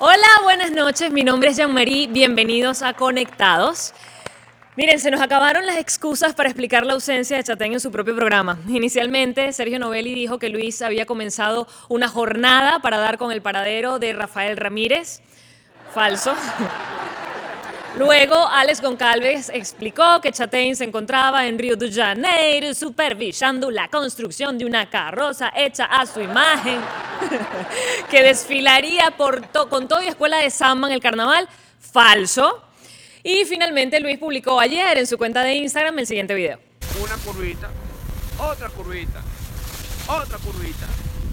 Hola, buenas noches. Mi nombre es Jean-Marie. Bienvenidos a Conectados. Miren, se nos acabaron las excusas para explicar la ausencia de Chatén en su propio programa. Inicialmente, Sergio Novelli dijo que Luis había comenzado una jornada para dar con el paradero de Rafael Ramírez. Falso. Luego, Alex Goncalves explicó que Chatén se encontraba en Río de Janeiro supervisando la construcción de una carroza hecha a su imagen que desfilaría con todo y escuela de samba en el carnaval. Falso. Y finalmente Luis publicó ayer en su cuenta de Instagram el siguiente video. Una curvita, otra curvita, otra curvita.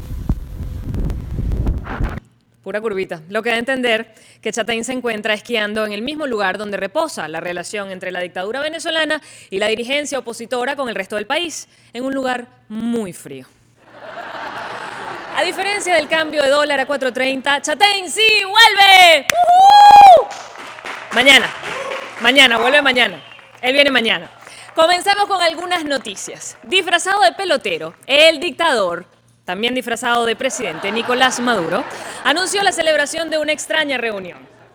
Pura curvita. Lo que da a entender que Chatén se encuentra esquiando en el mismo lugar donde reposa la relación entre la dictadura venezolana y la dirigencia opositora con el resto del país, en un lugar muy frío. A diferencia del cambio de dólar a 4.30, Chatén sí vuelve. ¡Uh-huh! Mañana, vuelve mañana. Él viene mañana. Comenzamos con algunas noticias. Disfrazado de pelotero, el dictador, también disfrazado de presidente, Nicolás Maduro, anunció la celebración de una extraña reunión.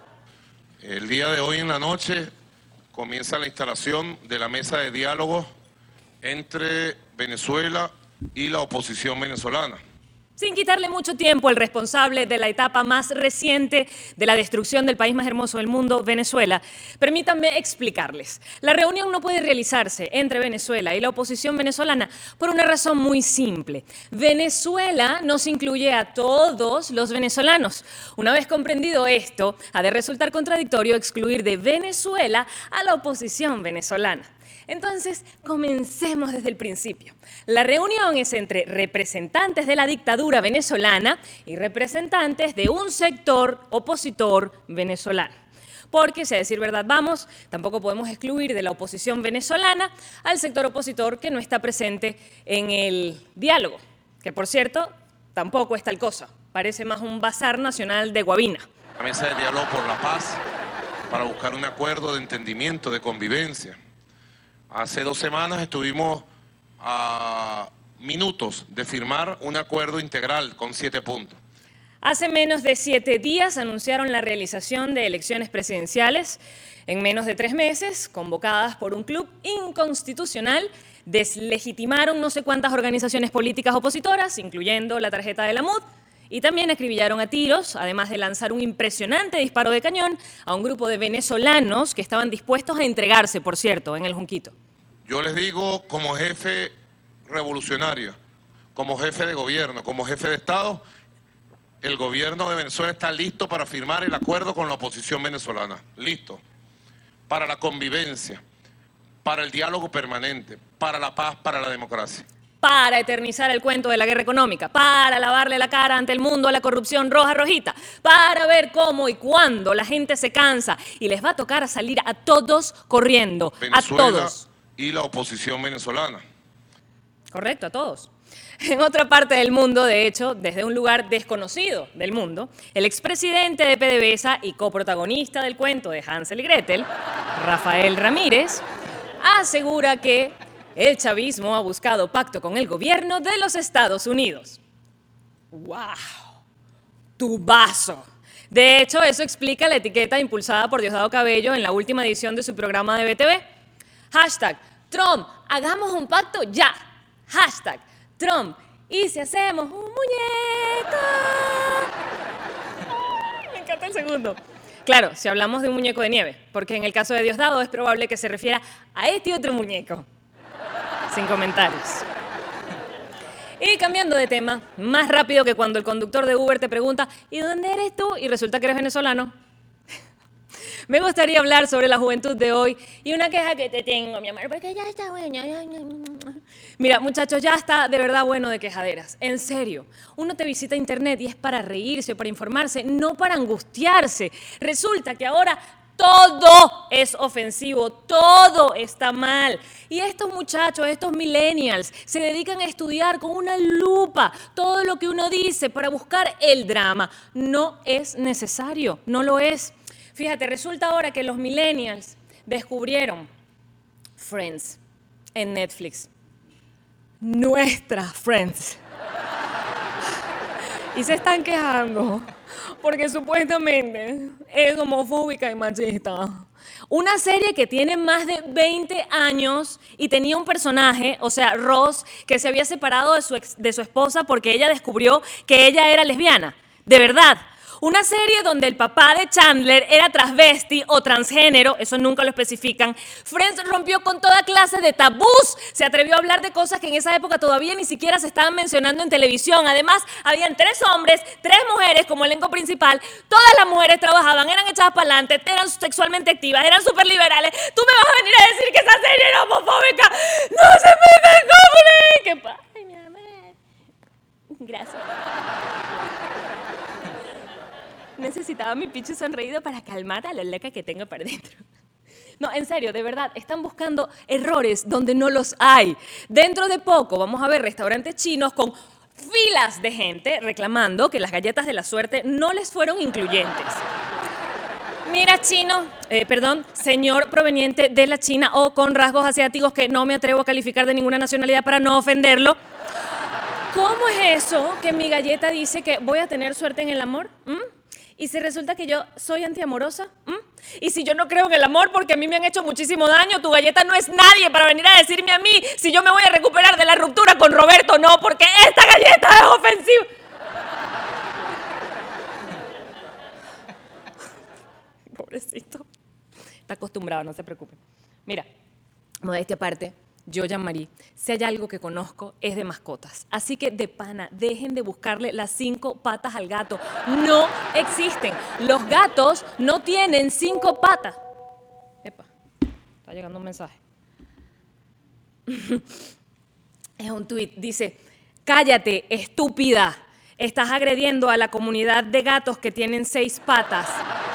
El día de hoy en la noche comienza la instalación de la mesa de diálogo entre Venezuela y la oposición venezolana. Sin quitarle mucho tiempo al responsable de la etapa más reciente de la destrucción del país más hermoso del mundo, Venezuela, permítanme explicarles. La reunión no puede realizarse entre Venezuela y la oposición venezolana por una razón muy simple. Venezuela nos incluye a todos los venezolanos. Una vez comprendido esto, ha de resultar contradictorio excluir de Venezuela a la oposición venezolana. Entonces, comencemos desde el principio. La reunión es entre representantes de la dictadura venezolana y representantes de un sector opositor venezolano. Porque, si a decir verdad vamos, tampoco podemos excluir de la oposición venezolana al sector opositor que no está presente en el diálogo, que por cierto, tampoco es tal cosa. Parece más un bazar nacional de Guabina. La mesa de diálogo por la paz para buscar un acuerdo de entendimiento, de convivencia. Hace 2 semanas estuvimos a minutos de firmar un acuerdo integral con 7 puntos. Hace menos de 7 días anunciaron la realización de elecciones presidenciales en menos de 3 meses, convocadas por un club inconstitucional, deslegitimaron no sé cuántas organizaciones políticas opositoras, incluyendo la tarjeta de la MUD, y también acribillaron a tiros, además de lanzar un impresionante disparo de cañón a un grupo de venezolanos que estaban dispuestos a entregarse, por cierto, en el Junquito. Yo les digo, como jefe revolucionario, como jefe de gobierno, como jefe de Estado, el gobierno de Venezuela está listo para firmar el acuerdo con la oposición venezolana. Listo. Para la convivencia, para el diálogo permanente, para la paz, para la democracia. Para eternizar el cuento de la guerra económica, para lavarle la cara ante el mundo a la corrupción roja-rojita, para ver cómo y cuándo la gente se cansa y les va a tocar salir a todos corriendo, Venezuela a todos. Y la oposición venezolana. Correcto, a todos. En otra parte del mundo, de hecho, desde un lugar desconocido del mundo, el expresidente de PDVSA y coprotagonista del cuento de Hansel y Gretel, Rafael Ramírez, asegura que el chavismo ha buscado pacto con el gobierno de los Estados Unidos. ¡Wow! ¡Tubazo! De hecho, eso explica la etiqueta impulsada por Diosdado Cabello en la última edición de su programa de BTV. Hashtag Trump, hagamos un pacto ya. Hashtag Trump, ¿y si hacemos un muñeco? Me encanta el segundo. Claro, si hablamos de un muñeco de nieve, porque en el caso de Diosdado es probable que se refiera a este otro muñeco. Sin comentarios. Y cambiando de tema, más rápido que cuando el conductor de Uber te pregunta ¿y dónde eres tú? Y resulta que eres venezolano. Me gustaría hablar sobre la juventud de hoy y una queja que te tengo, mi amor, porque ya está bueno. Mira, muchachos, ya está de verdad bueno de quejaderas. En serio, uno te visita internet y es para reírse, para informarse, no para angustiarse. Resulta que ahora todo es ofensivo, todo está mal. Y estos muchachos, estos millennials, se dedican a estudiar con una lupa todo lo que uno dice para buscar el drama. No es necesario, no lo es. Fíjate, resulta ahora que los millennials descubrieron Friends en Netflix. Nuestra Friends. Y se están quejando porque supuestamente es homofóbica y machista. Una serie que tiene más de 20 años y tenía un personaje, o sea, Ross, que se había separado de su esposa porque ella descubrió que ella era lesbiana. De verdad. Una serie donde el papá de Chandler era transvesti o transgénero, eso nunca lo especifican. Friends rompió con toda clase de tabús, se atrevió a hablar de cosas que en esa época todavía ni siquiera se estaban mencionando en televisión. Además, habían 3 hombres, 3 mujeres como elenco principal. Todas las mujeres trabajaban, eran echadas para adelante, eran sexualmente activas, eran súper liberales. Tú me vas a venir a decir que esa serie era homofóbica. ¡No se me ¡Qué pasa, mi amor! Gracias. Necesitaba mi picho sonreído para calmar a la loca que tengo por dentro. No, en serio, de verdad, están buscando errores donde no los hay. Dentro de poco vamos a ver restaurantes chinos con filas de gente reclamando que las galletas de la suerte no les fueron incluyentes. Mira, señor proveniente de la China o con rasgos asiáticos que no me atrevo a calificar de ninguna nacionalidad para no ofenderlo. ¿Cómo es eso que mi galleta dice que voy a tener suerte en el amor? ¿Y si resulta que yo soy antiamorosa? ¿Y si yo no creo en el amor porque a mí me han hecho muchísimo daño? Tu galleta no es nadie para venir a decirme a mí si yo me voy a recuperar de la ruptura con Roberto. No, porque esta galleta es ofensiva. Pobrecito. Está acostumbrado, no se preocupe. Mira, modestia aparte. Yo, Jean-Marie, si hay algo que conozco es de mascotas. Así que, de pana, dejen de buscarle las 5 patas al gato. No existen. Los gatos no tienen 5 patas. Epa, está llegando un mensaje. Es un tuit. Dice, cállate, estúpida. Estás agrediendo a la comunidad de gatos que tienen 6 patas.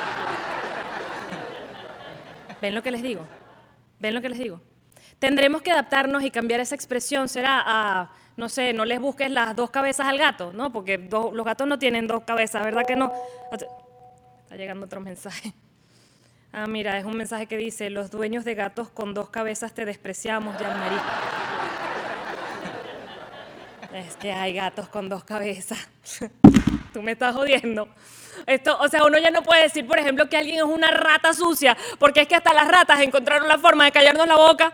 ¿Ven lo que les digo? ¿Ven lo que les digo? Tendremos que adaptarnos y cambiar esa expresión. Será a, no sé, no les busques las 2 cabezas al gato, ¿no? Porque los gatos no tienen 2 cabezas, ¿verdad que no? Está llegando otro mensaje. Ah, mira, es un mensaje que dice, los dueños de gatos con 2 cabezas te despreciamos, Jean-Marie. Es que hay gatos con 2 cabezas. Tú me estás jodiendo. Esto, o sea, uno ya no puede decir, por ejemplo, que alguien es una rata sucia, porque es que hasta las ratas encontraron la forma de callarnos la boca.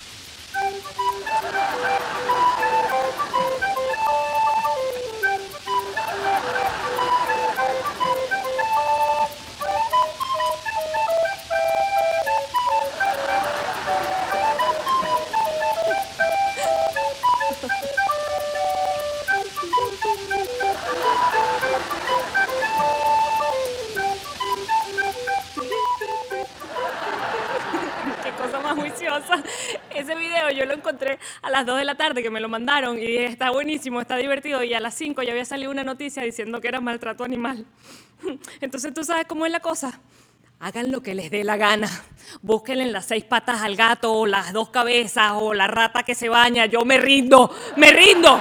Ese video yo lo encontré a las 2 de la tarde que me lo mandaron y está buenísimo, está divertido y a las 5 ya había salido una noticia diciendo que era maltrato animal. Entonces tú sabes cómo es la cosa. Hagan lo que les dé la gana. Búsquenle las 6 patas al gato o las 2 cabezas o la rata que se baña. Yo me rindo, me rindo.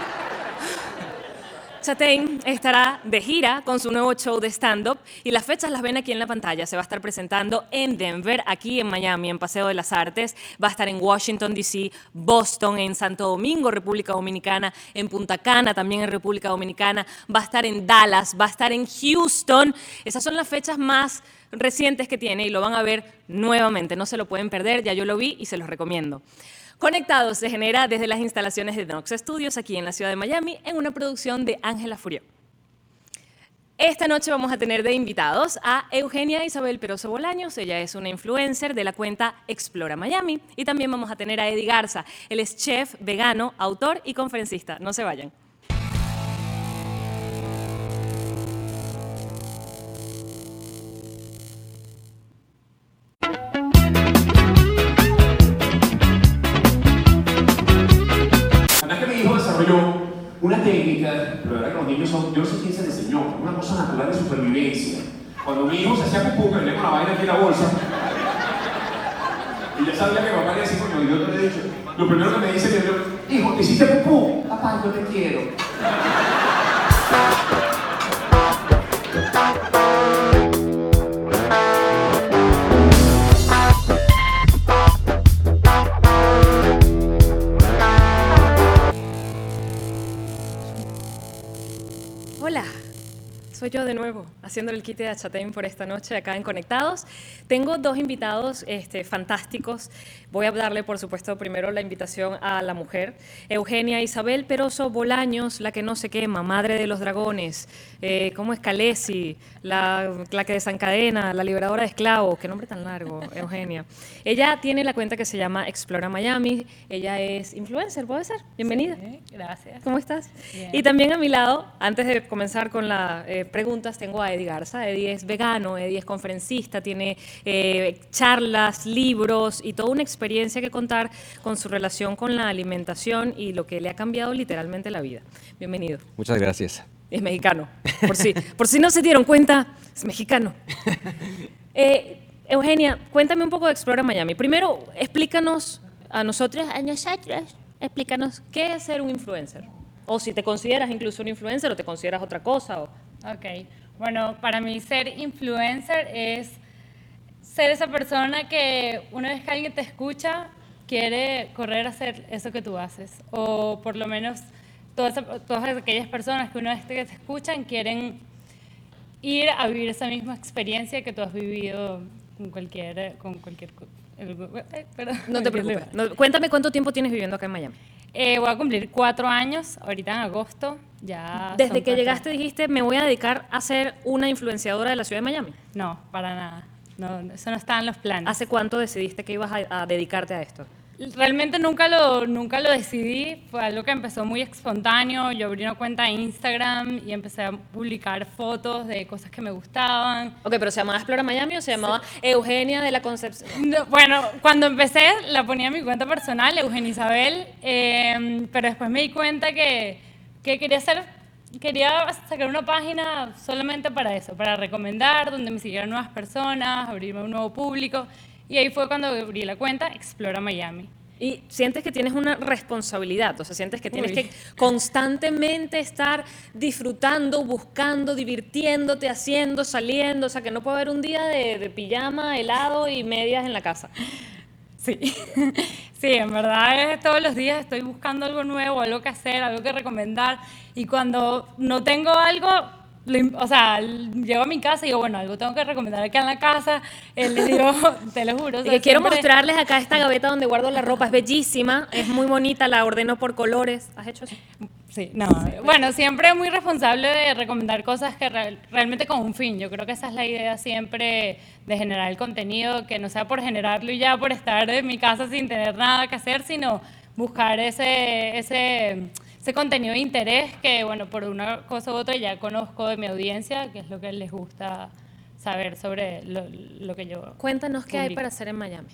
Chastain estará de gira con su nuevo show de stand-up y las fechas las ven aquí en la pantalla. Se va a estar presentando en Denver, aquí en Miami, en Paseo de las Artes. Va a estar en Washington, D.C., Boston, en Santo Domingo, República Dominicana, en Punta Cana, también en República Dominicana. Va a estar en Dallas, va a estar en Houston. Esas son las fechas más recientes que tiene y lo van a ver nuevamente. No se lo pueden perder, ya yo lo vi y se los recomiendo. Conectados se genera desde las instalaciones de Nox Studios aquí en la ciudad de Miami en una producción de Ángela Furió. Esta noche vamos a tener de invitados a Eugenia Isabel Peroso Bolaños. Ella es una influencer de la cuenta Explora Miami. Y también vamos a tener a Eddie Garza. Él es chef, vegano, autor y conferencista. No se vayan. Una técnica, pero verdad que los niños son, yo no sé quién se les enseñó, una cosa natural de supervivencia. Cuando mi hijo se hacía pupú, que le con la vaina aquí en la bolsa, y ya sabía que papá le decía, porque yo te he dicho, lo primero que me dice es, hijo, ¿te hiciste pupú? Papá, yo te quiero. Hola, soy yo de nuevo. nuevo, haciendo el quite de Achatein por esta noche acá en Conectados. Tengo dos invitados fantásticos. Voy a darle, por supuesto, primero la invitación a la mujer. Eugenia Isabel Peroso Bolaños, la que no se quema, madre de los dragones. ¿Cómo es Calesi? La que desencadena, la liberadora de esclavos. Qué nombre tan largo, Eugenia. Ella tiene la cuenta que se llama Explora Miami. Ella es influencer, ¿puede ser? Bienvenida. Sí, gracias. ¿Cómo estás? Bien. Y también a mi lado, antes de comenzar con las preguntas, tengo a Eddie Garza. Eddie es vegano, Eddie es conferencista, tiene charlas, libros y toda una experiencia que contar con su relación con la alimentación y lo que le ha cambiado literalmente la vida. Bienvenido. Muchas gracias. Es mexicano, por si no se dieron cuenta, es mexicano. Eugenia, cuéntame un poco de Explora Miami. Primero, explícanos a nosotros, explícanos qué es ser un influencer. O si te consideras incluso un influencer o te consideras otra cosa. Ok, bueno, para mí ser influencer es ser esa persona que una vez que alguien te escucha, quiere correr a hacer eso que tú haces. O por lo menos todas aquellas personas que una vez que te escuchan quieren ir a vivir esa misma experiencia que tú has vivido con cualquier perdón. No te preocupes. Cuéntame cuánto tiempo tienes viviendo acá en Miami. Voy a cumplir 4 años, ahorita en agosto. Ya Desde son que 4 llegaste años. dijiste, me voy a dedicar a ser una influenciadora de la ciudad de Miami. No, para nada. No, eso no está en los planes. ¿Hace cuánto decidiste que ibas a dedicarte a esto? Realmente nunca lo decidí, fue algo que empezó muy espontáneo. Yo abrí una cuenta de Instagram y empecé a publicar fotos de cosas que me gustaban. Ok, pero ¿se llamaba Explora Miami o se llamaba Eugenia de la Concepción? No, bueno, cuando empecé la ponía en mi cuenta personal, Eugenia Isabel, pero después me di cuenta que quería sacar una página solamente para eso, para recomendar, donde me siguieran nuevas personas, abrirme a un nuevo público. Y ahí fue cuando abrí la cuenta Explora Miami. Y sientes que tienes una responsabilidad, o sea, sientes que tienes Uy. que constantemente estar disfrutando, buscando, divirtiéndote, haciendo, saliendo, o sea, que no puede haber un día de pijama, helado y medias en la casa. Sí, sí, en verdad todos los días estoy buscando algo nuevo, algo que hacer, algo que recomendar. Y cuando no tengo algo, llego a mi casa y digo, bueno, algo tengo que recomendar acá en la casa. Les digo, te lo juro. Y que quiero mostrarles acá esta gaveta donde guardo la ropa, es bellísima, es muy bonita, la ordeno por colores. ¿Has hecho eso? Sí, no. Bueno, siempre muy responsable de recomendar cosas que realmente con un fin. Yo creo que esa es la idea siempre de generar el contenido, que no sea por generarlo y ya por estar en mi casa sin tener nada que hacer, sino buscar ese contenido de interés que, bueno, por una cosa u otra ya conozco de mi audiencia, que es lo que les gusta saber sobre lo que yo Cuéntanos qué hay publico. para hacer en Miami.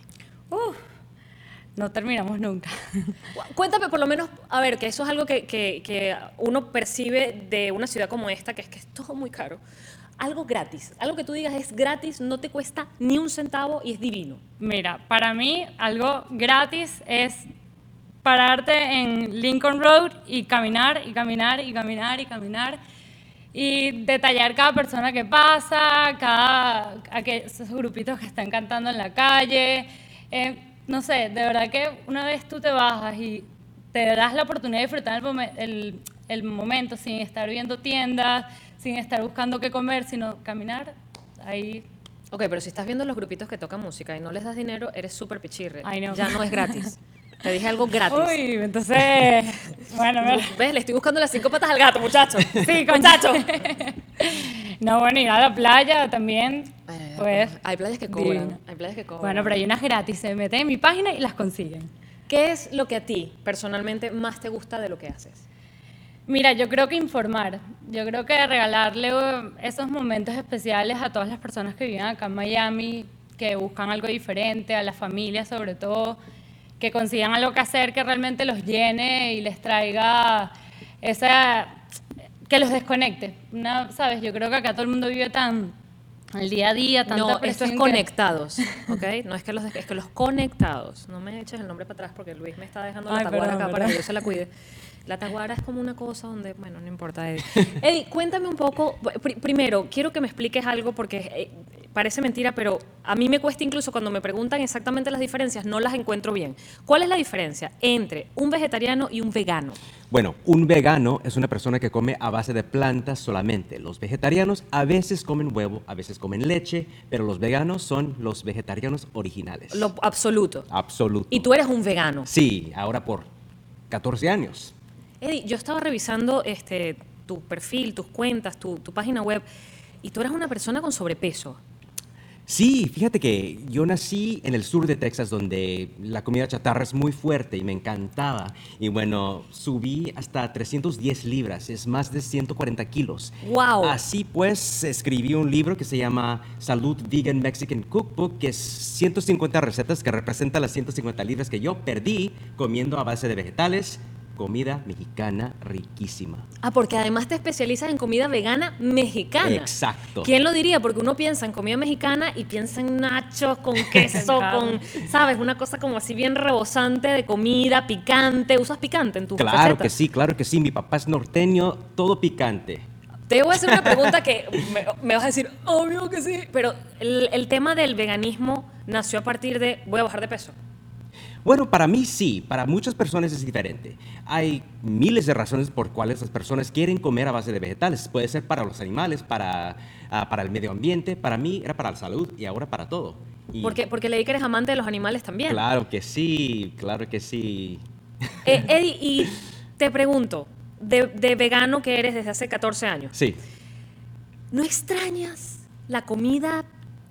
No terminamos nunca. Cuéntame por lo menos, a ver, que eso es algo que uno percibe de una ciudad como esta, que es todo muy caro. Algo gratis, algo que tú digas es gratis, no te cuesta ni un centavo y es divino. Mira, para mí algo gratis es pararte en Lincoln Road y caminar y caminar y caminar y caminar y detallar cada persona que pasa, esos grupitos que están cantando en la calle. No sé, de verdad que una vez tú te bajas y te das la oportunidad de disfrutar el momento sin estar viendo tiendas, sin estar buscando qué comer, sino caminar ahí. Ok, pero si estás viendo los grupitos que tocan música y no les das dinero, eres súper pichirre. Ay, no. Ya no es gratis. Te dije algo gratis. Uy, entonces, bueno, ¿Ves? Le estoy buscando las 5 patas al gato, muchacho. sí, muchacho. No, bueno, ir a la playa también, pues. Hay playas que cobran. divino. Hay playas que cobran. Bueno, pero hay unas gratis, se meten en mi página y las consiguen. ¿Qué es lo que a ti, personalmente, más te gusta de lo que haces? Mira, yo creo que informar, yo creo que regalarle esos momentos especiales a todas las personas que viven acá en Miami, que buscan algo diferente, a las familias sobre todo, que consigan algo que hacer que realmente los llene y les traiga que los desconecte. ¿Sabes? Yo creo que acá todo el mundo vive tan al día a día, tanta No, esto presión es que- conectados, ¿ok? No es que es que los conectados. No me eches el nombre para atrás porque Luis me está dejando la Ay, taguara perdón, acá para perdón. que yo se la cuide. La taguara es como una cosa donde, bueno, no importa, Eddie. Eddie, cuéntame un poco, primero, quiero que me expliques algo porque parece mentira, pero a mí me cuesta incluso cuando me preguntan exactamente las diferencias, no las encuentro bien. ¿Cuál es la diferencia entre un vegetariano y un vegano? Bueno, un vegano es una persona que come a base de plantas solamente. Los vegetarianos a veces comen huevo, a veces comen leche, pero los veganos son los vegetarianos originales. Lo absoluto. Absoluto. Y tú eres un vegano. Sí, ahora por 14 años. Eddie, yo estaba revisando tu perfil, tus cuentas, tu página web, y tú eres una persona con sobrepeso. Sí, fíjate que yo nací en el sur de Texas, donde la comida chatarra es muy fuerte y me encantaba. Y bueno, subí hasta 310 libras, es más de 140 kilos. ¡Wow! Así pues, escribí un libro que se llama Salud Vegan Mexican Cookbook, que es 150 recetas que representan las 150 libras que yo perdí comiendo a base de vegetales. Comida mexicana riquísima. Ah, porque además te especializas en comida vegana mexicana. Exacto. ¿Quién lo diría? Porque uno piensa en comida mexicana y piensa en nachos con queso, con, ¿sabes? Una cosa como así bien rebosante de comida, picante. ¿Usas picante en tus recetas? Claro que sí. Mi papá es norteño, todo picante. Te voy a hacer una pregunta que me vas a decir, obvio que sí, pero el tema del veganismo nació a partir de, voy a bajar de peso. Bueno, para mí sí, para muchas personas es diferente. Hay miles de razones por cuales las personas quieren comer a base de vegetales. Puede ser para los animales, para el medio ambiente. Para mí era para la salud y ahora para todo. Y Porque leí que eres amante de los animales también. claro que sí, claro que sí. Eddie, y te pregunto, de vegano que eres desde hace 14 años, Sí. ¿no extrañas la comida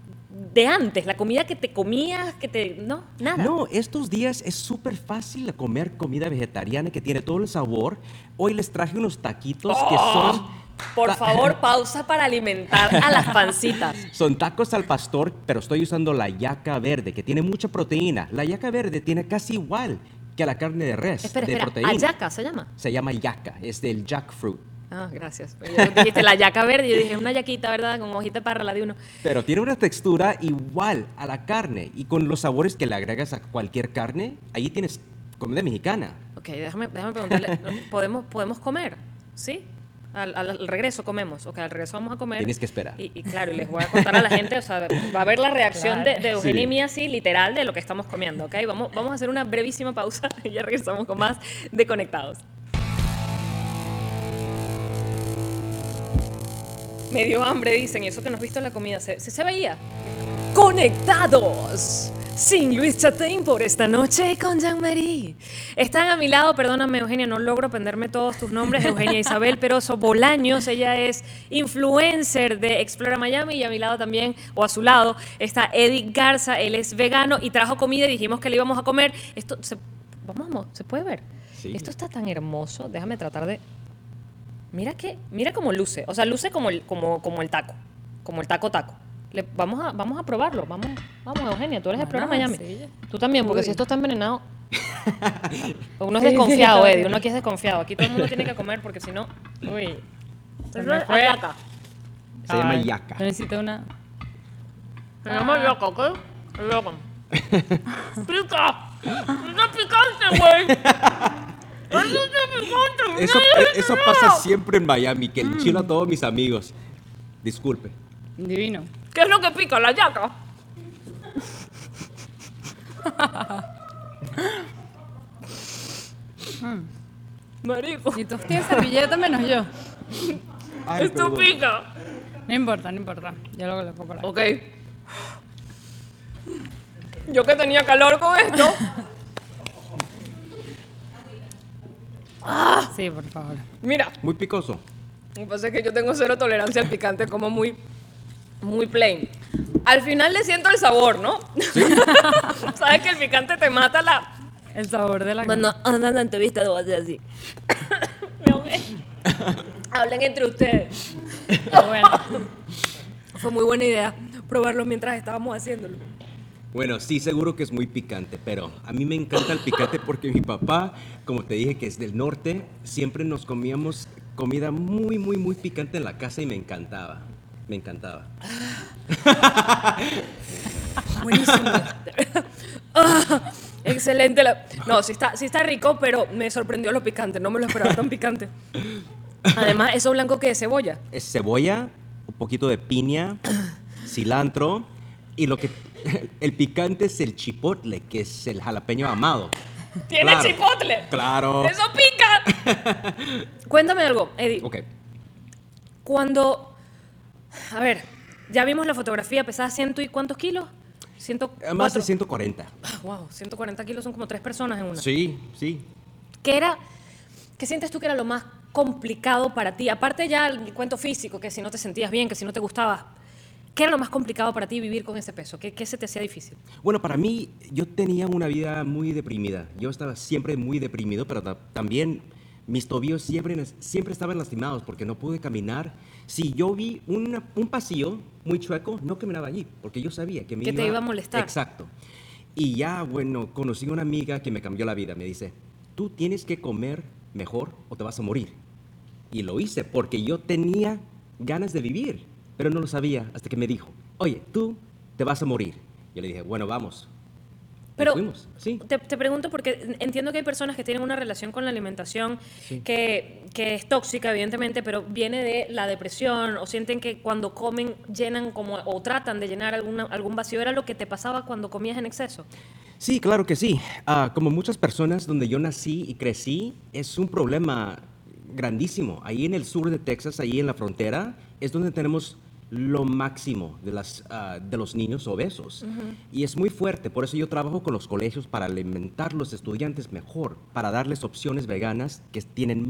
de antes, la comida que te comías, no, nada? No, estos días es súper fácil comer comida vegetariana que tiene todo el sabor. Hoy les traje unos taquitos que son... Por favor, pausa para alimentar a las pancitas. Son tacos al pastor, pero estoy usando la yaca verde, que tiene mucha proteína. La yaca verde tiene casi igual que la carne de res, Espera, de proteína. ¿ayaca se llama? Se llama yaca, es del jackfruit. Ah, gracias. Yo dijiste la yaca verde, yo dije, es una yaquita, ¿verdad? Con hojita de parra, la de uno. Pero tiene una textura igual a la carne y con los sabores que le agregas a cualquier carne, ahí tienes comida mexicana. Ok, déjame preguntarle, ¿podemos comer? ¿Sí? Al regreso comemos, ok, al regreso vamos a comer. Tienes que esperar. Y claro, y les voy a contar a la gente, o sea, va a ver la reacción Claro. de Eugenia y Sí. mía, así, literal, de lo que estamos comiendo, ok. Vamos a hacer una brevísima pausa y ya regresamos con más de Conectados. Me dio hambre, dicen, y eso que no has visto la comida, se veía. Conectados, sin Luis Chatein por esta noche con Jean-Marie. Están a mi lado, perdóname Eugenia, no logro aprenderme todos tus nombres, Eugenia Isabel Peroso Bolaños, ella es influencer de Explora Miami, y a mi lado también, o a su lado, está Eddie Garza, él es vegano y trajo comida y dijimos que le íbamos a comer. Esto, vamos, ¿se puede ver? Sí. Esto está tan hermoso, déjame tratar de... Mira cómo luce, o sea, luce como el taco, como el taco. Vamos a probarlo, vamos Eugenia, tú eres de Explora Miami. Sí. Tú también, porque Uy. si esto está envenenado, uno es Sí, desconfiado, sí, Eddie, uno aquí es desconfiado, aquí todo el mundo tiene que comer porque si no, Uy. Se eso me es fue. ayaca. Se llama Ay, yaca. Necesito una... Se llama yaca, ¿ok? Yaca. ¡Pica! ¡Está picante, güey! ¡Eso está picante! Eso pasa siempre en Miami, que enchilo a todos mis amigos. Disculpe. Divino. ¿Qué es lo que pica? La yaca. Marico, Y todos tienen servilleta menos yo. esto pica. No importa. Yo lo coloco por ahí. Ok. Yo que tenía calor con esto. Sí, por favor. Mira, Muy picoso. lo que pasa es que yo tengo cero tolerancia al picante, como muy plain. Al final le siento el sabor, ¿no? Sabes que el picante te mata la... El sabor de la Cuando andan en la entrevista lo voy a hacer así. Me ahogué. Hablen entre ustedes. Bueno, Fue muy buena idea probarlo mientras estábamos haciéndolo. Bueno, sí, seguro que es muy picante, pero a mí me encanta el picante porque mi papá, como te dije, que es del norte, siempre nos comíamos comida muy, muy, muy picante en la casa y me encantaba. Me encantaba. Buenísimo. Ah, excelente. No, sí está rico, pero me sorprendió lo picante. No me lo esperaba tan picante. Además, eso blanco que es cebolla. Es cebolla, un poquito de piña, cilantro y lo que el picante es el chipotle, que es el jalapeño amado. ¡Tiene Claro, chipotle! Claro. ¡Eso pica! Cuéntame algo, Eddie. Ok. Cuando... A ver, ya vimos la fotografía, pesaba ciento y ¿cuántos kilos? 104. Más de 140. Wow, 140 kilos son como 3 personas en una. Sí, sí. ¿Qué sientes tú que era lo más complicado para ti? Aparte ya el cuento físico, que si no te sentías bien, que si no te gustaba, ¿qué era lo más complicado para ti vivir con ese peso? ¿Qué se te hacía difícil? Bueno, para mí, yo tenía una vida muy deprimida. Yo estaba siempre muy deprimido, pero también mis tobillos siempre estaban lastimados porque no pude caminar. Si yo vi un pasillo muy chueco, no caminaba allí, porque yo sabía que te iba a molestar. Exacto. Y ya, bueno, conocí a una amiga que me cambió la vida. Me dice, tú tienes que comer mejor o te vas a morir. Y lo hice porque yo tenía ganas de vivir, pero no lo sabía hasta que me dijo, oye, tú te vas a morir. Yo le dije, bueno, vamos. Y Pero fuimos, sí. te pregunto porque entiendo que hay personas que tienen una relación con la alimentación que es tóxica, evidentemente, pero viene de la depresión o sienten que cuando comen llenan como o tratan de llenar algún vacío. ¿Era lo que te pasaba cuando comías en exceso? Sí, claro que sí. Como muchas personas donde yo nací y crecí, es un problema grandísimo. Ahí en el sur de Texas, ahí en la frontera, es donde tenemos lo máximo de los niños obesos. Y es muy fuerte, por eso yo trabajo con los colegios para alimentar a los estudiantes mejor, para darles opciones veganas que tienen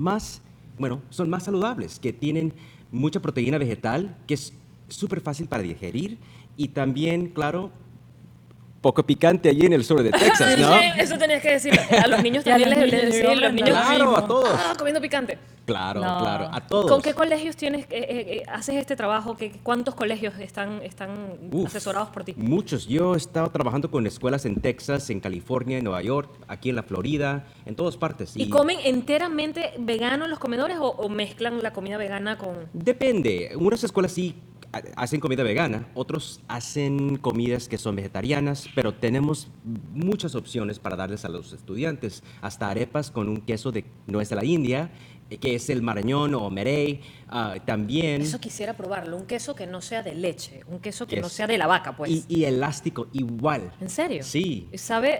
son más saludables, que tienen mucha proteína vegetal, que es súper fácil para digerir, y también, claro, poco picante allí en el sur de Texas, ¿no? Sí, eso tenías que decir. A los niños también les decía, los niños Claro, a todos. comiendo picante. Claro, No. claro, a todos. ¿Con qué colegios haces este trabajo? ¿Cuántos colegios están Uf, asesorados por ti? Muchos. Yo he estado trabajando con escuelas en Texas, en California, en Nueva York, aquí en la Florida, en todas partes. ¿Y comen enteramente vegano en los comedores o mezclan la comida vegana con...? Depende. Unas escuelas sí hacen comida vegana, otros hacen comidas que son vegetarianas, pero tenemos muchas opciones para darles a los estudiantes, hasta arepas con un queso de nuez de la India, que es el marañón o merey, también... Eso quisiera probarlo, un queso que no sea de leche, un queso que Yes. no sea de la vaca, pues. y elástico, igual. ¿En serio? Sí. ¿Sabe...?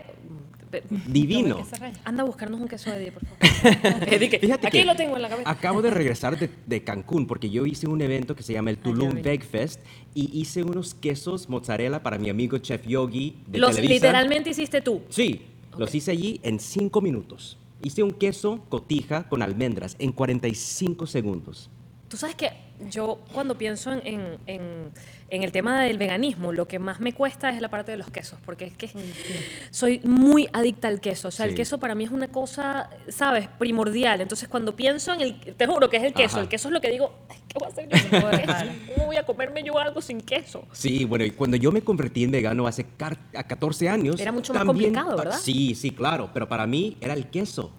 Divino. Anda a buscarnos un queso de Eddie, por favor. Eddie, que Fíjate aquí que lo tengo en la cabeza. Acabo de regresar de Cancún porque yo hice un evento que se llama el Tulum vi. Veg Fest y hice unos quesos mozzarella para mi amigo Chef Yogi de Los Televisa. literalmente hiciste tú. Sí, los hice allí en 5 minutos. Hice un queso cotija con almendras en 45 segundos. Tú sabes que yo cuando pienso en el tema del veganismo, lo que más me cuesta es la parte de los quesos, porque es que soy muy adicta al queso. O sea, el Sí. queso para mí es una cosa, ¿sabes? Primordial. Entonces, cuando pienso te juro que es el queso. Ajá. El queso es lo que digo, ay, ¿qué voy a hacer yo sin queso? ¿Cómo voy a comerme yo algo sin queso? Sí, bueno, y cuando yo me convertí en vegano hace 14 años... Era mucho más complicado, ¿verdad? Sí, sí, claro, pero para mí era el queso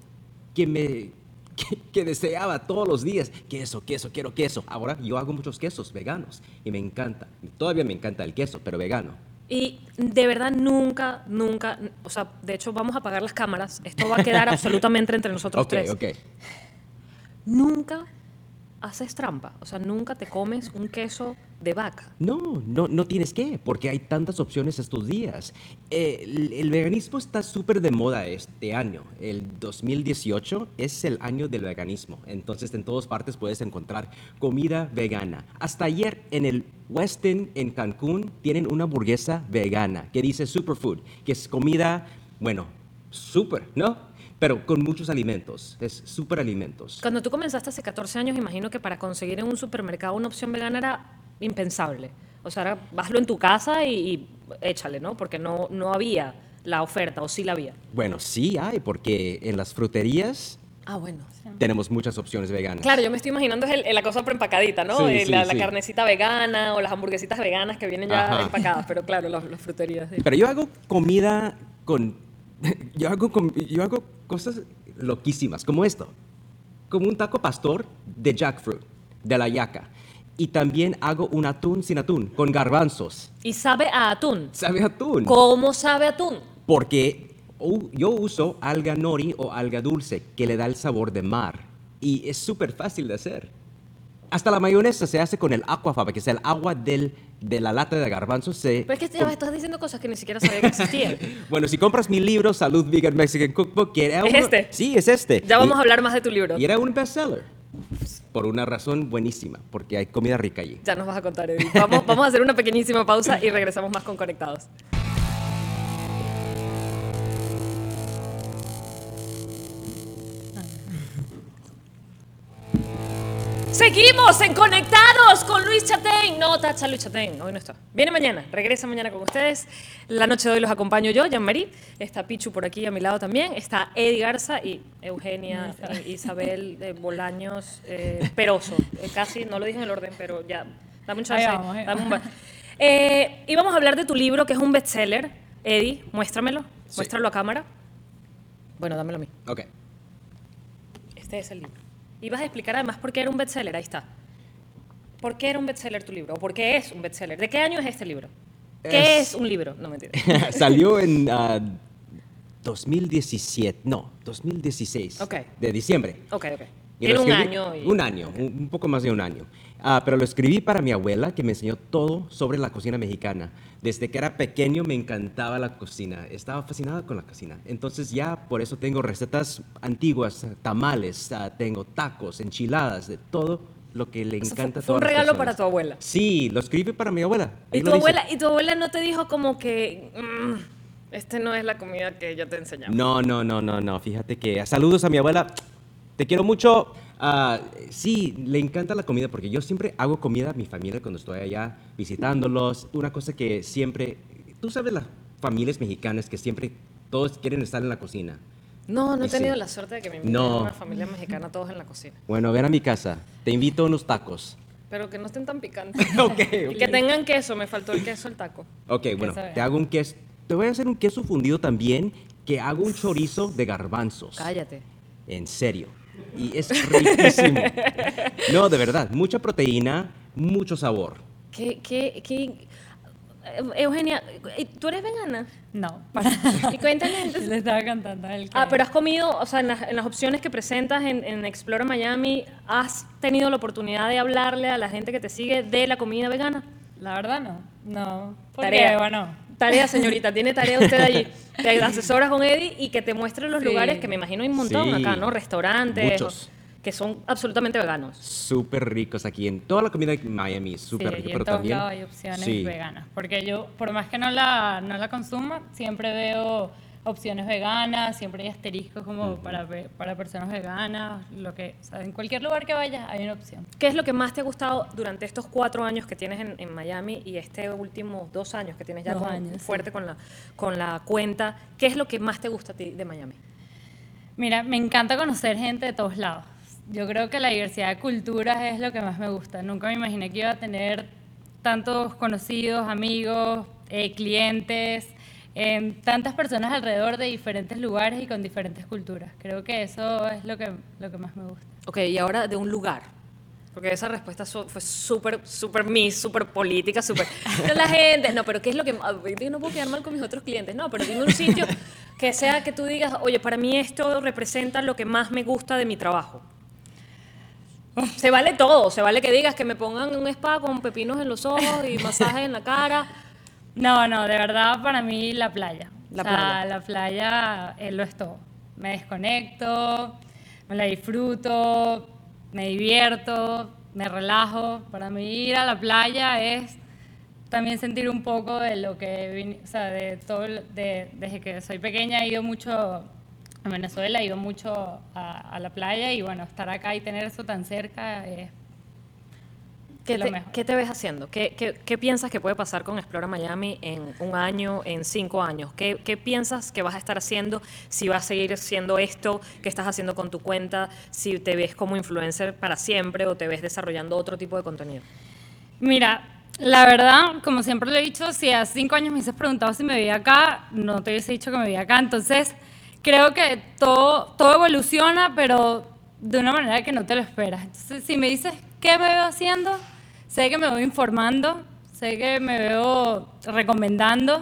que deseaba todos los días. Queso, quiero queso. Ahora yo hago muchos quesos veganos y me encanta. Todavía me encanta el queso, pero vegano. Y de verdad nunca, o sea, de hecho vamos a apagar las cámaras. Esto va a quedar absolutamente entre nosotros tres. Ok. Nunca haces trampa. O sea, nunca te comes un queso de vaca. No tienes que, porque hay tantas opciones estos días. El veganismo está súper de moda este año. El 2018 es el año del veganismo. Entonces, en todas partes puedes encontrar comida vegana. Hasta ayer en el Westin en Cancún tienen una hamburguesa vegana que dice superfood, que es comida, bueno, súper, ¿no? Pero con muchos alimentos, es súper alimentos. Cuando tú comenzaste hace 14 años, imagino que para conseguir en un supermercado una opción vegana era impensable. O sea, era, hazlo en tu casa y échale, ¿no? Porque no había la oferta, o sí la había. Bueno, sí hay, porque en las fruterías Ah, bueno. tenemos muchas opciones veganas. Claro, yo me estoy imaginando es la cosa preempacadita, ¿no? Sí, sí, la sí. carnecita vegana o las hamburguesitas veganas que vienen ya Ajá. empacadas, pero claro, las fruterías. Sí. Pero yo hago comida con... Yo hago cosas loquísimas, como esto. Como un taco pastor de jackfruit, de la yaca. Y también hago un atún sin atún, con garbanzos. Y sabe a atún. ¿Sabe a atún? ¿Cómo sabe a atún? Porque yo uso alga nori o alga dulce, que le da el sabor de mar. Y es súper fácil de hacer. Hasta la mayonesa se hace con el aquafaba, que es el agua de la lata de garbanzos. Pero es que ya me estás diciendo cosas que ni siquiera sabía que existían. Bueno, si compras mi libro, Salud Vegan Mexican Cookbook, que era ¿Es este? Sí, es este. Ya vamos a hablar más de tu libro. Y era un bestseller. Por una razón buenísima, porque hay comida rica allí. Ya nos vas a contar, Eddie. Vamos a hacer una pequeñísima pausa y regresamos más con Conectados. Seguimos en Conectados con Luis Chatén. No, tacha Luis Chatén, hoy no está. Viene mañana, regresa mañana con ustedes. La noche de hoy los acompaño yo, Jean-Marie. Está Pichu por aquí a mi lado también. Está Eddie Garza y Eugenia, Isabel Bolaños Peroso. Casi, no lo dije en el orden, pero ya, dame un chance. Ahí vamos. Dame un y vamos a hablar de tu libro, que es un bestseller. Eddie, muéstramelo. Sí. Muéstralo a cámara. Bueno, dámelo a mí. Ok. Este es el libro. Y vas a explicar además por qué era un bestseller. Ahí está. ¿Por qué era un bestseller tu libro? ¿O por qué es un bestseller? ¿De qué año es este libro? ¿Qué es un libro? No, mentira. Salió en 2016. Ok. De diciembre. Ok. Y Tiene lo un escribí- año. Un año, un poco más de un año. Pero lo escribí para mi abuela, que me enseñó todo sobre la cocina mexicana. Desde que era pequeño me encantaba la cocina. Estaba fascinada con la cocina. Entonces ya por eso tengo recetas antiguas, tamales, tengo tacos, enchiladas, de todo lo que le encanta a Fue un todas las regalo personas. para tu abuela. Sí, lo escribí para mi abuela. Ahí ¿Y lo tu, dice. abuela no te dijo como que este no es la comida que yo te enseñaba? No. Fíjate que saludos a mi abuela. Te quiero mucho. Sí, le encanta la comida porque yo siempre hago comida a mi familia cuando estoy allá visitándolos. Una cosa que siempre, tú sabes, las familias mexicanas que siempre todos quieren estar en la cocina. No he Sí. tenido la suerte de que me inviten No. a una familia mexicana todos en la cocina. Bueno, ven a mi casa. Te invito a unos tacos. Pero que no estén tan picantes. Ok. Y que tengan queso. Me faltó el queso al taco. Ok, bueno, sabe. te hago un queso. Te voy a hacer un queso fundido también, que hago un chorizo de garbanzos. Cállate. En serio. Y es riquísimo. No, de verdad. Mucha proteína, mucho sabor. Eugenia, ¿tú eres vegana? No, para Y cuéntame entonces. Le estaba cantando el que... Pero has comido, o sea, en las opciones que presentas en Explora Miami, ¿has tenido la oportunidad de hablarle a la gente que te sigue de la comida vegana? La verdad no. No. Porque, Tarea. bueno, Tarea, señorita, tiene tarea usted allí. Te asesoras con Eddie y que te muestre los Sí. lugares, que me imagino hay un montón Sí. acá, ¿no? Restaurantes. Muchos. Que son absolutamente veganos. Súper ricos aquí. En toda la comida de Miami es súper sí, rico, y pero en todos también... lados hay opciones Sí. veganas. Porque yo, por más que no la consuma, siempre veo opciones veganas, siempre hay asteriscos como para personas veganas, lo que, o sea, en cualquier lugar que vayas hay una opción. ¿Qué es lo que más te ha gustado durante estos 4 años que tienes en Miami y este últimos 2 años que tienes ya 2 como años, fuerte con la cuenta? ¿Qué es lo que más te gusta a ti de Miami? Mira, me encanta conocer gente de todos lados. Yo creo que la diversidad de culturas es lo que más me gusta. Nunca me imaginé que iba a tener tantos conocidos, amigos, clientes, tantas personas alrededor de diferentes lugares y con diferentes culturas. Creo que eso es lo que más me gusta. Ok, y ahora de un lugar. Porque esa respuesta fue súper súper política, súper... La gente... No, pero ¿qué es lo que...? Yo no puedo quedar mal con mis otros clientes. No, pero dime un sitio que sea que tú digas, oye, para mí esto representa lo que más me gusta de mi trabajo. Se vale todo. Se vale que digas que me pongan un spa con pepinos en los ojos y masajes en la cara. No, de verdad para mí la playa. La O sea, playa. la playa lo es todo. Me desconecto, me la disfruto, me divierto, me relajo. Para mí ir a la playa es también sentir un poco de lo que o sea, de todo, desde que soy pequeña he ido mucho a Venezuela, he ido mucho a la playa y bueno, estar acá y tener eso tan cerca es lo mejor. ¿Qué te ves haciendo? ¿Qué piensas que puede pasar con Explora Miami en 1 año, en 5 años? ¿Qué piensas que vas a estar haciendo? Si vas a seguir haciendo esto que estás haciendo con tu cuenta, si te ves como influencer para siempre o te ves desarrollando otro tipo de contenido. Mira, la verdad, como siempre le he dicho, si hace 5 años me hubieses preguntado si me veía acá, no te hubiese dicho que me veía acá. Entonces, creo que todo evoluciona, pero de una manera que no te lo esperas. Entonces, si me dices qué me veo haciendo, sé que me voy informando, sé que me veo recomendando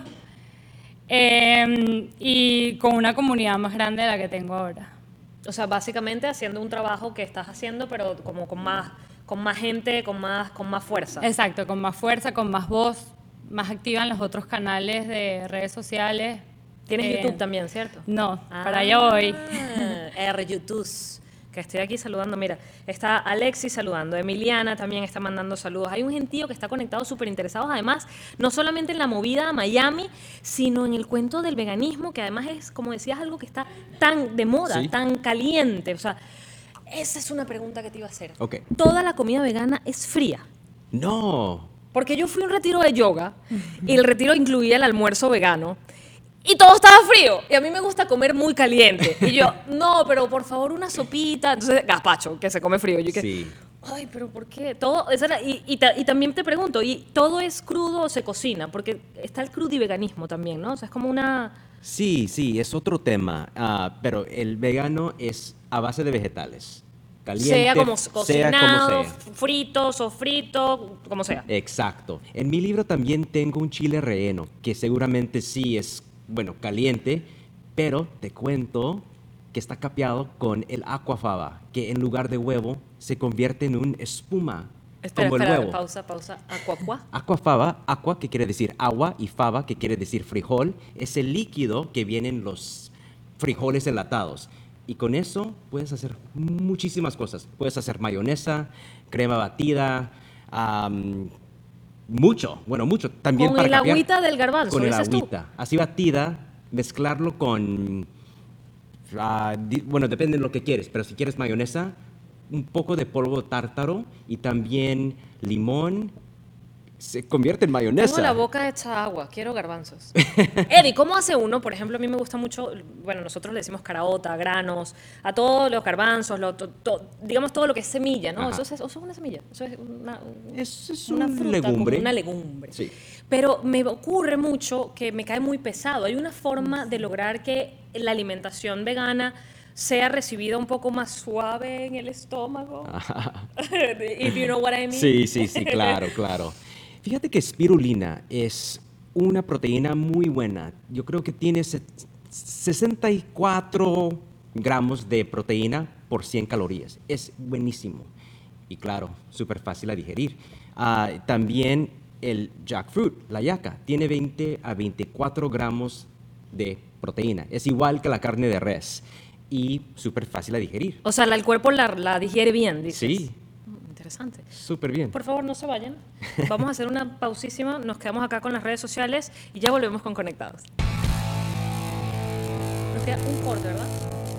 y con una comunidad más grande de la que tengo ahora. O sea, básicamente haciendo un trabajo que estás haciendo, pero como con más con más gente, con más fuerza. Exacto, con más fuerza, con más voz, más activa en los otros canales de redes sociales. Tienes YouTube también, ¿cierto? No, para allá voy. YouTube, que estoy aquí saludando. Mira, está Alexis saludando, Emiliana también está mandando saludos. Hay un gentío que está conectado, súper interesados, además, no solamente en la movida a Miami, sino en el cuento del veganismo, que además es, como decías, algo que está tan de moda, Sí. tan caliente. O sea, esa es una pregunta que te iba a hacer. Ok. ¿Toda la comida vegana es fría? No. Porque yo fui a un retiro de yoga y el retiro incluía el almuerzo vegano y todo estaba frío. Y a mí me gusta comer muy caliente. Y yo, no, pero por favor una sopita. Entonces, gazpacho, que se come frío. Yo que, Sí. ay, pero ¿por qué? Todo, y también te pregunto, ¿y todo es crudo o se cocina? Porque está el crudiveganismo también, ¿no? O sea, es como una... Sí, es otro tema, pero el vegano es a base de vegetales. Caliente, sea como sea cocinado, como sea. frito, sofrito, como sea. Exacto. En mi libro también tengo un chile relleno, que seguramente sí es, bueno, caliente, pero te cuento que está capeado con el aquafaba, que en lugar de huevo se convierte en un espuma, Espera, como el huevo. pausa. Aqua. Aquafaba, aqua, que quiere decir agua, y fava, que quiere decir frijol, es el líquido que vienen los frijoles enlatados. Y con eso puedes hacer muchísimas cosas. Puedes hacer mayonesa, crema batida, mucho. También Con para el capear. agüita del garbanzo, Con el dices tú. agüita. Así batida, mezclarlo con... depende de lo que quieres, pero si quieres mayonesa, un poco de polvo tártaro y también limón, se convierte en mayonesa. Tengo la boca hecha agua, quiero garbanzos. Eddie, ¿cómo hace uno? Por ejemplo, a mí me gusta mucho, bueno, nosotros le decimos caraota, granos, a todos los garbanzos, digamos todo lo que es semilla, ¿no? Ajá. Eso es una semilla, eso es Es una un fruta, legumbre. como una legumbre. Sí. Pero me ocurre mucho que me cae muy pesado. Hay una forma de lograr que la alimentación vegana sea recibida un poco más suave en el estómago. If you know what I mean. Sí, claro. Fíjate que espirulina es una proteína muy buena. Yo creo que tiene 64 gramos de proteína por 100 calorías. Es buenísimo. Y claro, súper fácil a digerir. También el jackfruit, la yaca, tiene 20 a 24 gramos de proteína. Es igual que la carne de res. Y súper fácil a digerir. O sea, el cuerpo la digiere bien, dices. Sí. Interesante. Súper bien. Por favor, no se vayan. Vamos a hacer una pausísima. Nos quedamos acá con las redes sociales y ya volvemos con Conectados. Nos queda un corte, ¿verdad?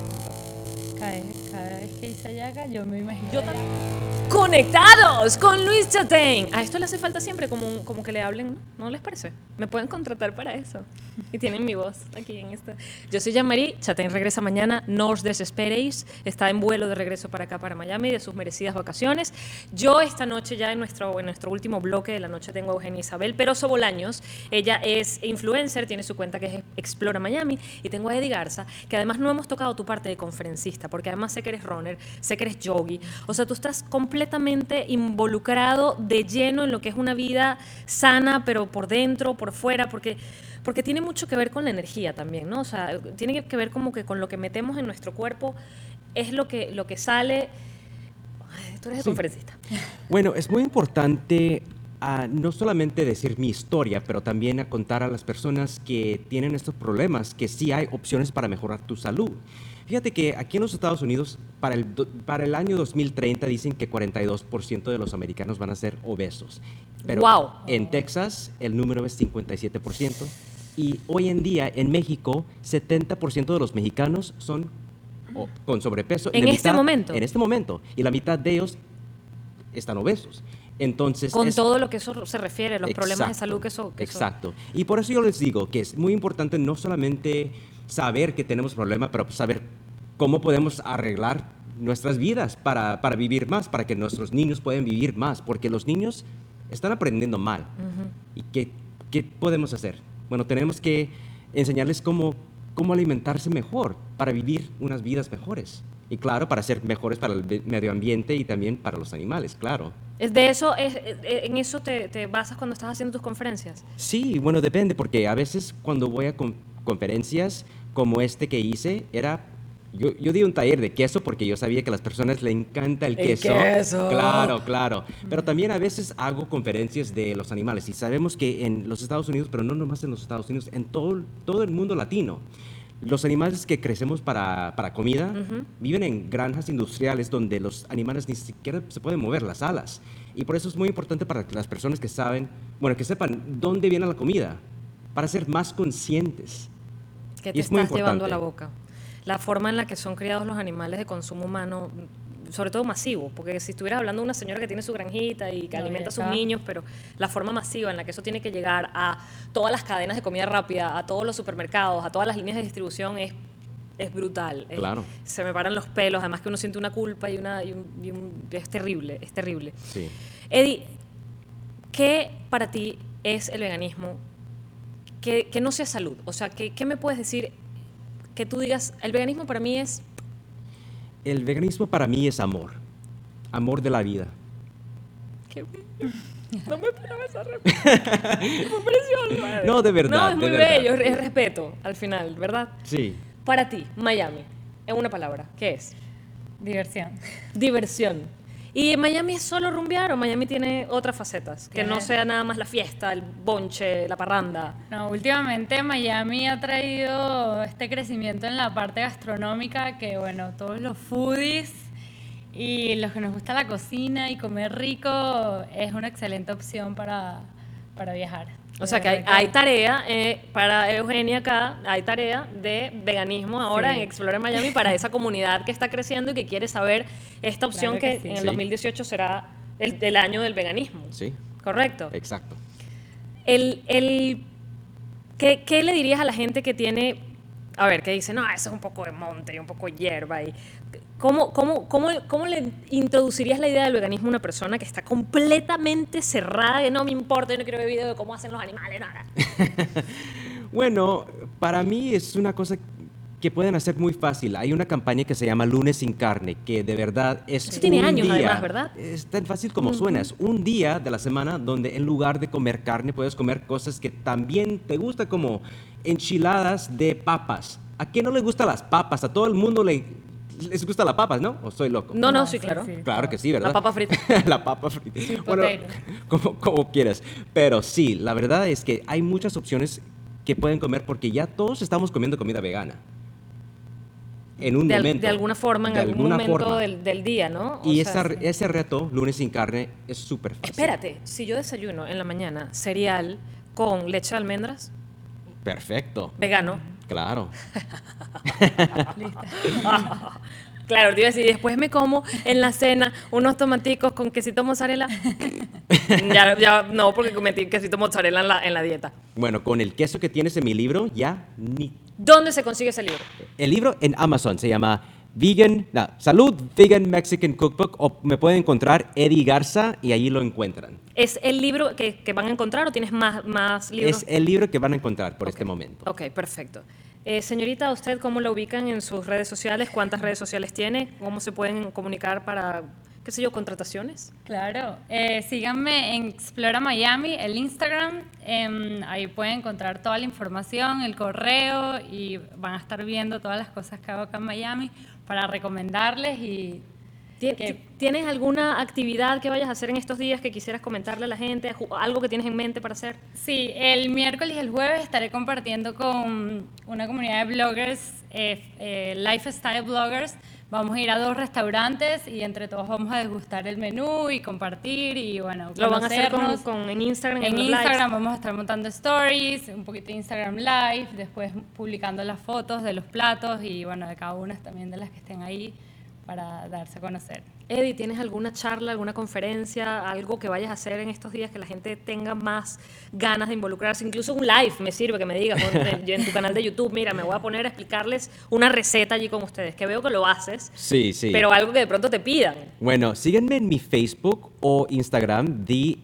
Cada vez que dice Yaca, yo me imagino. Yo también. Conectados con Luis Chatein. A esto le hace falta siempre como que le hablen, ¿no? ¿No les parece? Me pueden contratar para eso. Y tienen mi voz aquí en esta. Yo soy Jean-Marie, Chatein regresa mañana, no os desesperéis. Está en vuelo de regreso para acá, para Miami, de sus merecidas vacaciones. Yo esta noche ya en nuestro último bloque de la noche tengo a Eugenia Isabel Peroso Bolaños. Ella es influencer, tiene su cuenta que es Explora Miami. Y tengo a Eddie Garza, que además no hemos tocado tu parte de conferencista, porque además sé que eres runner, sé que eres yogi. O sea, tú estás completamente involucrado de lleno en lo que es una vida sana, pero por dentro, por fuera, porque tiene mucho que ver con la energía también, ¿no? O sea, tiene que ver como que con lo que metemos en nuestro cuerpo es lo que sale. Ay, tú eres el conferencista. Bueno, es muy importante no solamente decir mi historia, pero también a contar a las personas que tienen estos problemas que sí hay opciones para mejorar tu salud. Fíjate que aquí en los Estados Unidos, para el año 2030, dicen que 42% de los americanos van a ser obesos. Pero ¡Wow! en Texas el número es 57%. Y hoy en día en México, 70% de los mexicanos son con sobrepeso. ¿En este momento? En este momento. Y la mitad de ellos están obesos. Entonces, Con todo lo que eso se refiere, los problemas de Exacto, salud que eso... Exacto. Y por eso yo les digo que es muy importante no solamente saber que tenemos problemas, pero saber cómo podemos arreglar nuestras vidas para vivir más, para que nuestros niños puedan vivir más, porque los niños están aprendiendo mal. ¿Y qué podemos hacer? Bueno, tenemos que enseñarles cómo alimentarse mejor para vivir unas vidas mejores. Y claro, para ser mejores para el medio ambiente y también para los animales, claro. ¿En eso te basas cuando estás haciendo tus conferencias? Sí, bueno, depende, porque a veces cuando voy a conferencias como este que hice, Yo di un taller de queso porque yo sabía que a las personas les encanta el queso. queso. Claro, claro. Pero también a veces hago conferencias de los animales y sabemos que en los Estados Unidos, pero no nomás en los Estados Unidos, en todo el mundo latino, los animales que crecemos para comida viven en granjas industriales donde los animales ni siquiera se pueden mover las alas. Y por eso es muy importante para las personas que saben, que sepan dónde viene la comida, para ser más conscientes. ¿Qué Y te es muy estás llevando a importante. la boca? La forma en la que son criados los animales de consumo humano, sobre todo masivo, porque si estuvieras hablando de una señora que tiene su granjita y que No, alimenta a y sus acá. niños, pero la forma masiva en la que eso tiene que llegar a todas las cadenas de comida rápida, a todos los supermercados, a todas las líneas de distribución es brutal. Claro. Se me paran los pelos, además que uno siente una culpa es terrible, es terrible. Sí. Eddie, ¿qué para ti es el veganismo? Que no sea salud. O sea, ¿qué me puedes decir que tú digas, el veganismo para mí es... El veganismo para mí es amor. Amor de la vida. Qué bello. No me esperaba esa respuesta. Fue precioso, madre. No, de verdad, No, es muy de verdad. bello, es respeto al final, ¿verdad? Sí. Para ti, Miami, en una palabra, ¿qué es? Diversión. Diversión. ¿Y Miami es solo rumbear o Miami tiene otras facetas? Que no Tiene- sea nada más la fiesta, el bonche, la parranda. No, últimamente Miami ha traído este crecimiento en la parte gastronómica que, bueno, todos los foodies y los que nos gusta la cocina y comer rico es una excelente opción para viajar. O sea que De verdad hay tarea para Eugenia acá, hay tarea de veganismo ahora Sí. en Explora Miami para esa comunidad que está creciendo y que quiere saber esta opción Claro que que sí. en el Sí. 2018 será el año del veganismo. Sí. ¿Correcto? Exacto. ¿Qué le dirías a la gente que tiene, a ver, que dice, no, eso es un poco de monte y un poco de hierba? ¿Cómo le introducirías la idea del veganismo a una persona que está completamente cerrada, que no me importa, yo no quiero ver videos de cómo hacen los animales, nada? Bueno, para mí es una cosa que pueden hacer muy fácil. Hay una campaña que se llama Lunes sin Carne, que de verdad es Eso tiene un años, día, además, ¿verdad? Es tan fácil como suena. Es un día de la semana donde en lugar de comer carne puedes comer cosas que también te gustan, como enchiladas de papas. ¿A quién no le gustan las papas? A todo el mundo les gusta las papas, ¿no? ¿O soy loco? No, No, sí, sí, claro. sí. Claro que sí, ¿verdad? La papa frita. La papa frita. Sí, Bueno, potato. como quieras. Pero sí, la verdad es que hay muchas opciones que pueden comer porque ya todos estamos comiendo comida vegana. En un momento. De alguna forma, en De algún alguna momento forma. del día, ¿no? O Y sea, ese reto, Lunes sin Carne, es súper fácil. espérate, si yo desayuno en la mañana cereal con leche de almendras, Perfecto. vegano. Claro. Claro, te iba a decir, después me como en la cena unos tomaticos con quesito mozzarella. ya, no, porque metí quesito mozzarella en la dieta. Bueno, con el queso que tienes en mi libro, ya ni... ¿Dónde se consigue ese libro? El libro en Amazon se llama Salud Vegan Mexican Cookbook, o me pueden encontrar Eddie Garza y allí lo encuentran. ¿Es el libro que van a encontrar o tienes más libros? Es el libro que van a encontrar por este momento. Ok, perfecto. Señorita, ¿usted cómo la ubican en sus redes sociales? ¿Cuántas redes sociales tiene? ¿Cómo se pueden comunicar para, qué sé yo, contrataciones? Claro, síganme en Explora Miami, el Instagram, ahí pueden encontrar toda la información, el correo y van a estar viendo todas las cosas que hago acá en Miami para recomendarles y ¿Tienes alguna actividad que vayas a hacer en estos días que quisieras comentarle a la gente? ¿Algo que tienes en mente para hacer? sí, el miércoles y el jueves estaré compartiendo con una comunidad de bloggers, lifestyle bloggers. Vamos a ir a 2 restaurantes y entre todos vamos a degustar el menú y compartir y bueno, Lo van a hacer conocernos. en Instagram. En los Instagram lives. vamos a estar montando stories, un poquito de Instagram Live, después publicando las fotos de los platos y bueno, de cada una también de las que estén ahí para darse a conocer. Eddie, ¿tienes alguna charla, alguna conferencia, algo que vayas a hacer en estos días que la gente tenga más ganas de involucrarse? Incluso un live me sirve que me digas yo en tu canal de YouTube, mira, me voy a poner a explicarles una receta allí con ustedes, que veo que lo haces, Sí, sí. pero algo que de pronto te pidan. Bueno, síganme en mi Facebook o Instagram,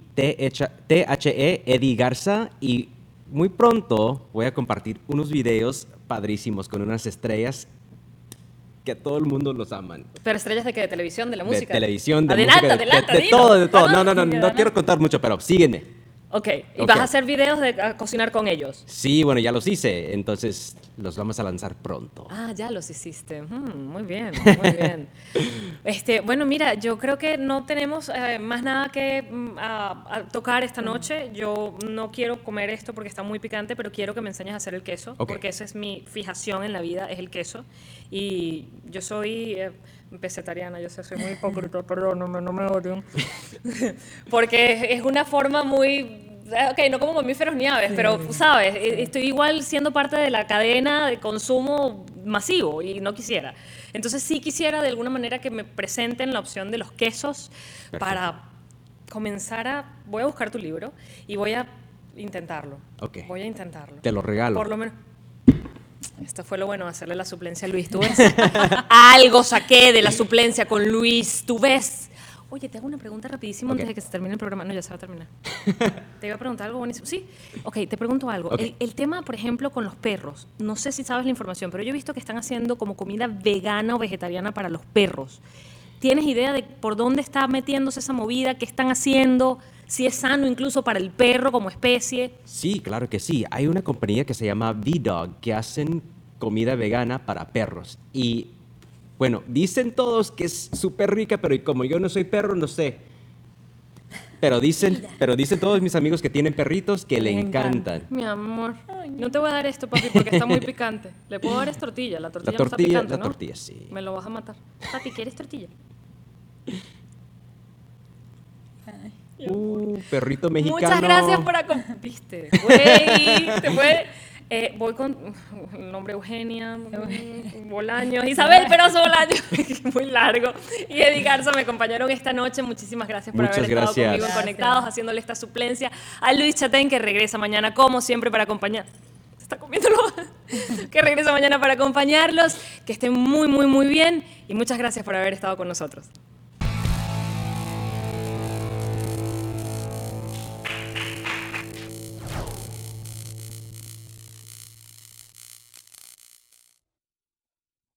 THE Eddie Garza, y muy pronto voy a compartir unos videos padrísimos con unas estrellas que todo el mundo los aman. Pero estrellas de qué, de televisión, de la música. De televisión, de adelanta, música, adelanta, de dilo. todo, de todo. Ah, No quiero contar mucho, pero síguenme. Ok, ¿y Ok. vas a hacer videos de cocinar con ellos? Sí, bueno, ya los hice, entonces los vamos a lanzar pronto. Ah, ya los hiciste. Muy bien, muy bien. Bueno, mira, yo creo que no tenemos más nada que a tocar esta noche. Yo no quiero comer esto porque está muy picante, pero quiero que me enseñes a hacer el queso, Ok. porque esa es mi fijación en la vida, es el queso. Y yo soy pesetariana, yo sé, soy muy hipócrita, perdón, no me odien. Porque es una forma muy... Ok, no como mamíferos ni aves, pero, ¿sabes? Estoy igual siendo parte de la cadena de consumo masivo y no quisiera. Entonces sí quisiera de alguna manera que me presenten la opción de los quesos para comenzar a... Voy a buscar tu libro y voy a intentarlo. Ok. Voy a intentarlo. Te lo regalo. Por lo menos... Esto fue lo bueno de hacerle la suplencia a Luis, ¿tú ves? Algo saqué de la suplencia con Luis, ¿tú ves? Oye, te hago una pregunta rapidísimo Ok. antes de que se termine el programa. No, ya se va a terminar. Te iba a preguntar algo buenísimo. Sí, ok, te pregunto algo. Ok. El tema, por ejemplo, con los perros. No sé si sabes la información, pero yo he visto que están haciendo como comida vegana o vegetariana para los perros. ¿Tienes idea de por dónde está metiéndose esa movida? ¿Qué están haciendo? Si es sano incluso para el perro como especie. Sí, claro que sí. Hay una compañía que se llama V-Dog que hacen comida vegana para perros. Y bueno, dicen todos que es súper rica, pero como yo no soy perro, no sé. Pero dicen todos mis amigos que tienen perritos que le encantan. Mi amor, no te voy a dar esto, papi, porque está muy picante. Le puedo dar es tortilla. La tortilla no está picante, La ¿no? tortilla, sí. Me lo vas a matar. Papi, ¿quieres tortilla? Perrito mexicano. Muchas gracias por acompañarme. Viste, güey, te fue. Voy con el nombre Eugenia Bolaños, Isabel Peroso Bolaños, muy largo, y Eddie Garza me acompañaron esta noche. Muchísimas gracias por Muchas haber estado gracias. conmigo en Conectados, haciéndole esta suplencia. A Luis Chatén, que regresa mañana, como siempre, para acompañar. Se está comiéndolo. Que regresa mañana para acompañarlos. Que estén muy, muy, muy bien. Y muchas gracias por haber estado con nosotros.